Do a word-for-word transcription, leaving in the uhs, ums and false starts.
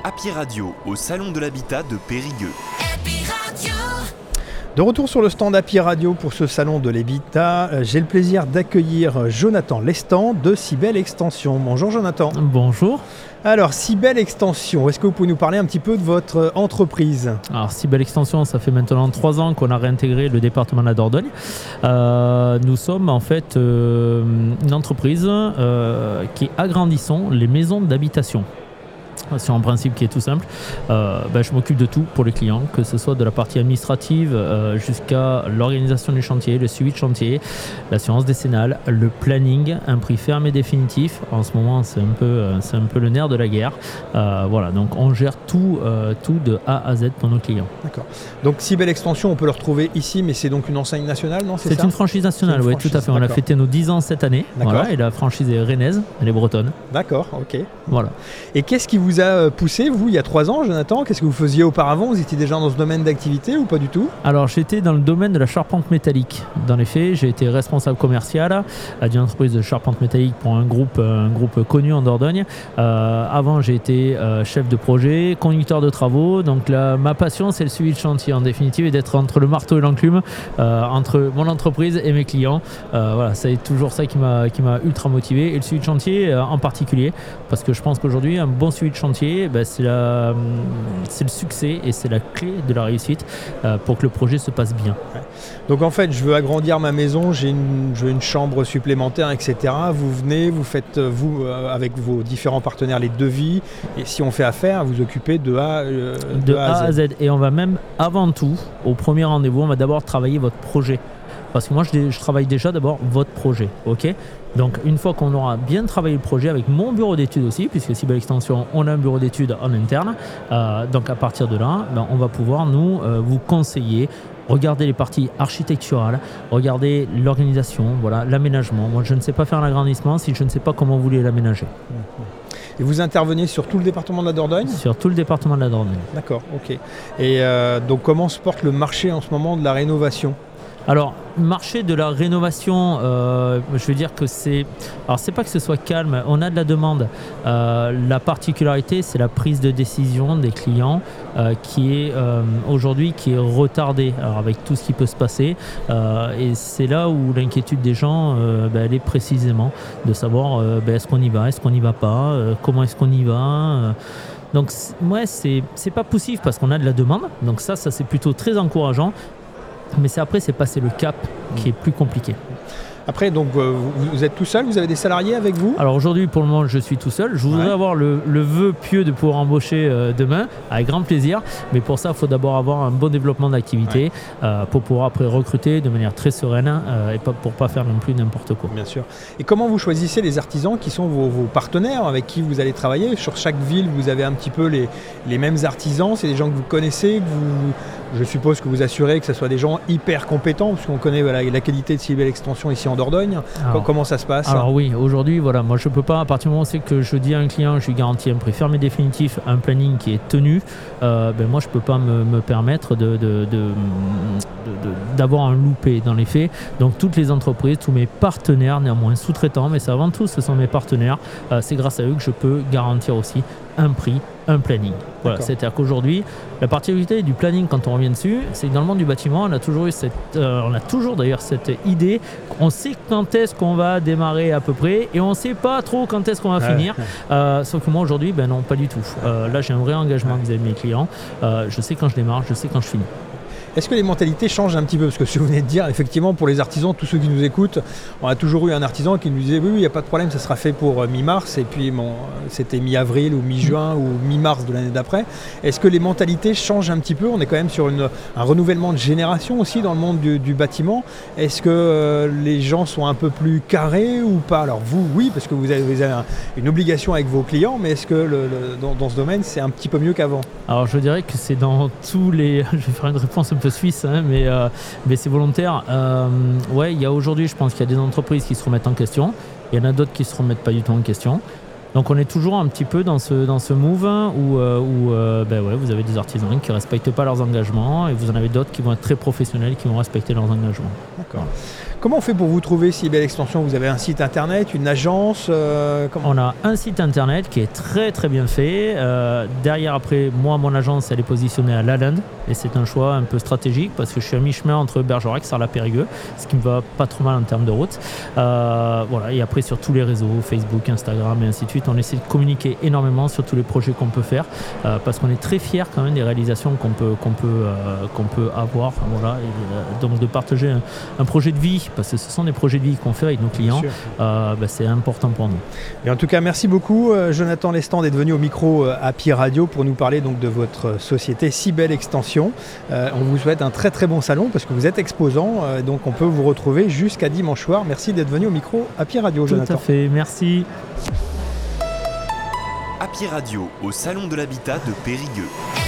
Happy Radio au Salon de l'Habitat de Périgueux. Happy Radio. De retour sur le stand Happy Radio pour ce salon de l'habitat, j'ai le plaisir d'accueillir Jonathan Lestan de Cybelle Extension. Bonjour Jonathan. Bonjour. Alors Cybelle Extension, est-ce que vous pouvez nous parler un petit peu de votre entreprise ? Alors Cybelle Extension, ça fait maintenant trois ans qu'on a réintégré le département de la Dordogne. Euh, nous sommes en fait euh, une entreprise euh, qui agrandissons les maisons d'habitation. C'est un principe qui est tout simple. Euh, ben, je m'occupe de tout pour les clients, que ce soit de la partie administrative euh, jusqu'à l'organisation du chantier, le suivi de chantier, l'assurance décennale, le planning, un prix ferme et définitif. En ce moment, c'est un peu, c'est un peu le nerf de la guerre. Euh, voilà, donc on gère tout, euh, tout de A à Z pour nos clients. D'accord. Donc Cybelle Extension, on peut le retrouver ici, mais c'est donc une enseigne nationale, non ? C'est, c'est ça une franchise nationale, oui, tout à fait. On d'accord. a fêté nos dix ans cette année. Voilà, et la franchise est rennaise, elle est bretonne. D'accord, ok. Voilà. Et qu'est-ce qui vous a poussé, vous, il y a trois ans, Jonathan ? Qu'est-ce que vous faisiez auparavant ? Vous étiez déjà dans ce domaine d'activité ou pas du tout ? Alors, j'étais dans le domaine de la charpente métallique. Dans les faits, j'ai été responsable commercial d'une entreprise de charpente métallique pour un groupe, un groupe connu en Dordogne. Euh, avant, j'ai été euh, chef de projet, conducteur de travaux. Donc, la, ma passion, c'est le suivi de chantier, en définitive, et d'être entre le marteau et l'enclume, euh, entre mon entreprise et mes clients. Euh, voilà, c'est toujours ça qui m'a, qui m'a ultra motivé. Et le suivi de chantier euh, en particulier, parce que je pense qu'aujourd'hui, un bon suivi de chantier, ben, c'est, la, c'est le succès et c'est la clé de la réussite euh, pour que le projet se passe bien. Donc en fait, je veux agrandir ma maison, j'ai une, je veux une chambre supplémentaire, et cetera. Vous venez, vous faites, vous, euh, avec vos différents partenaires, les devis, et si on fait affaire, vous occupez de A, euh, de de A, A à, à Z. Z. Et on va même, avant tout, au premier rendez-vous, on va d'abord travailler votre projet. Parce que moi, je, je travaille déjà d'abord votre projet, ok ? Donc, une fois qu'on aura bien travaillé le projet avec mon bureau d'études aussi, puisque Cybelle Extension, on a un bureau d'études en interne, euh, donc à partir de là, ben, on va pouvoir, nous, euh, vous conseiller, regarder les parties architecturales, regarder l'organisation, voilà, l'aménagement. Moi, je ne sais pas faire l'agrandissement si je ne sais pas comment vous voulez l'aménager. Et vous intervenez sur tout le département de la Dordogne ? Sur tout le département de la Dordogne. D'accord, ok. Et euh, donc, comment se porte le marché en ce moment de la rénovation ? Alors, marché de la rénovation, euh, je veux dire que c'est... Alors, c'est pas que ce soit calme, on a de la demande. Euh, la particularité, c'est la prise de décision des clients euh, qui est euh, aujourd'hui qui est retardée, alors avec tout ce qui peut se passer. Euh, et c'est là où l'inquiétude des gens, euh, ben, elle est précisément de savoir euh, ben, est-ce qu'on y va, est-ce qu'on n'y va pas, euh, comment est-ce qu'on y va euh, donc, ouais, c'est, c'est pas poussif parce qu'on a de la demande. Donc ça, ça c'est plutôt très encourageant. Mais c'est après, c'est passer le cap qui est plus compliqué. Après, donc, euh, vous, vous êtes tout seul ? Vous avez des salariés avec vous ? Alors aujourd'hui, pour le moment, je suis tout seul. Je voudrais ouais. avoir le, le vœu pieux de pouvoir embaucher euh, demain, avec grand plaisir. Mais pour ça, il faut d'abord avoir un bon développement d'activité ouais. euh, pour pouvoir après recruter de manière très sereine euh, et pas, pour ne pas faire non plus n'importe quoi. Bien sûr. Et comment vous choisissez les artisans qui sont vos, vos partenaires avec qui vous allez travailler ? Sur chaque ville, vous avez un petit peu les, les mêmes artisans. C'est des gens que vous connaissez, que vous... Je suppose que vous assurez que ce soit des gens hyper compétents, parce qu'on connaît voilà, la qualité de Cybelle Extension ici en Dordogne. Alors, comment ça se passe ? Alors oui, aujourd'hui, voilà, moi je ne peux pas, à partir du moment où c'est que je dis à un client, je lui garantis un prix ferme et définitif, un planning qui est tenu, euh, ben moi je ne peux pas me, me permettre de, de, de, de, de, d'avoir un loupé dans les faits. Donc toutes les entreprises, tous mes partenaires, néanmoins sous-traitants, mais c'est avant tout, ce sont mes partenaires, euh, c'est grâce à eux que je peux garantir aussi un prix, un planning. Voilà, c'est-à-dire qu'aujourd'hui, la particularité du planning, quand on revient dessus, c'est que dans le monde du bâtiment, on a toujours eu cette, euh, on a toujours d'ailleurs cette idée, on sait quand est-ce qu'on va démarrer à peu près, et on ne sait pas trop quand est-ce qu'on va ouais. finir. Euh, sauf que moi aujourd'hui, ben non, pas du tout. Euh, là, j'ai un vrai engagement vis-à-vis de mes clients. Euh, je sais quand je démarre, je sais quand je finis. Est-ce que les mentalités changent un petit peu ? Parce que ce que vous venez de dire, effectivement, pour les artisans, tous ceux qui nous écoutent, on a toujours eu un artisan qui nous disait oui, oui, il n'y a pas de problème, ça sera fait pour mi-mars, et puis bon, c'était mi-avril ou mi-juin ou mi-mars de l'année d'après. Est-ce que les mentalités changent un petit peu ? On est quand même sur une, un renouvellement de génération aussi dans le monde du, du bâtiment. Est-ce que euh, les gens sont un peu plus carrés ou pas ? Alors vous, oui, parce que vous avez, vous avez un, une obligation avec vos clients, mais est-ce que le, le, dans, dans ce domaine, c'est un petit peu mieux qu'avant ? Alors je dirais que c'est dans tous les... Je vais faire une réponse un peu suisse, hein, mais, euh, mais c'est volontaire. Euh, ouais, il y a aujourd'hui, je pense qu'il y a des entreprises qui se remettent en question. Il y en a d'autres qui ne se remettent pas du tout en question. Donc on est toujours un petit peu dans ce, dans ce move où, euh, où euh, ben ouais, vous avez des artisans qui ne respectent pas leurs engagements et vous en avez d'autres qui vont être très professionnels, qui vont respecter leurs engagements. D'accord. Comment on fait pour vous trouver Cybelle Extension? Vous avez un site internet, une agence euh, comment... On a un site internet qui est très très bien fait. Euh, derrière, après, moi, mon agence, elle est positionnée à Lalande. Et c'est un choix un peu stratégique parce que je suis à mi-chemin entre Bergerac et Sarlat-Périgueux, ce qui me va pas trop mal en termes de route. Euh, voilà. Et après, sur tous les réseaux, Facebook, Instagram et ainsi de suite, on essaie de communiquer énormément sur tous les projets qu'on peut faire euh, parce qu'on est très fiers quand même des réalisations qu'on peut, qu'on peut, euh, qu'on peut avoir. Enfin, voilà. Et, euh, donc de partager un, un projet de vie, parce que ce sont des projets de vie qu'on fait avec nos clients, euh, bah, c'est important pour nous. Et en tout cas, merci beaucoup euh, Jonathan Lestan d'être venu au micro euh, Happy Radio pour nous parler donc, de votre société Cybelle Extension. Euh, on vous souhaite un très très bon salon parce que vous êtes exposant, euh, donc on peut vous retrouver jusqu'à dimanche soir. Merci d'être venu au micro Happy Radio, Jonathan. Tout à fait, merci. Happy Radio au Salon de l'Habitat de Périgueux.